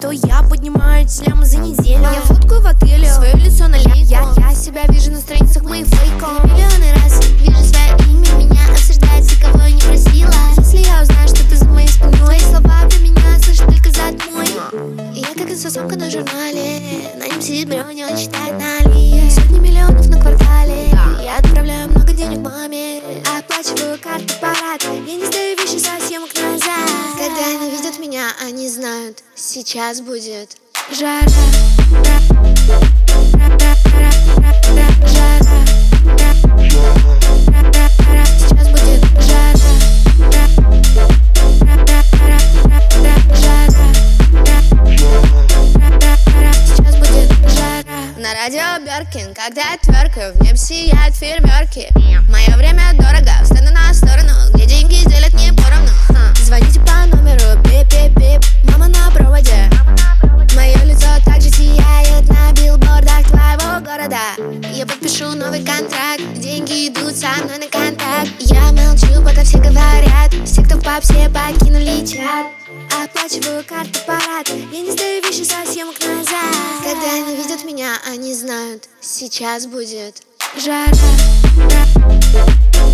что я поднимаю шлемы за неделю. Я фоткаю в отеле свое лицо на лейку. Я себя вижу на страницах моих фейков. Миллионы раз вижу свое имя, меня осуждают, за кого я не просила. Если я узнаю, что ты за моей спиной, Твои слова про меня слышат только зад мой. Я как инстасамка на журнале, на нем сидит Броня, он читает налие. Сотни миллионов на квартале, я отправляю много денег маме. Оплачиваю карты парад, я не сдаю вещи со съемок назад. Когда они видят меня, они знают, сейчас будет жара. Сейчас будет жара. Сейчас будет жара. На радио Бёркин, когда я тверкаю, в небе сияют фейерверки. Мое время дорого, встану на сторону, где деньги делят не поровну. Звоните по номеру, пип-пип-пип, мама на проводе. Мое лицо также сияет на билбордах твоего города. Я подпишу новый контракт, деньги идут со мной на контакт. Я молчу, пока все говорят, все, кто в паб, все покинули чат. Оплачиваю карты парад, я не сдаю вещи со съемок назад. Когда они видят меня, они знают, сейчас будет жара.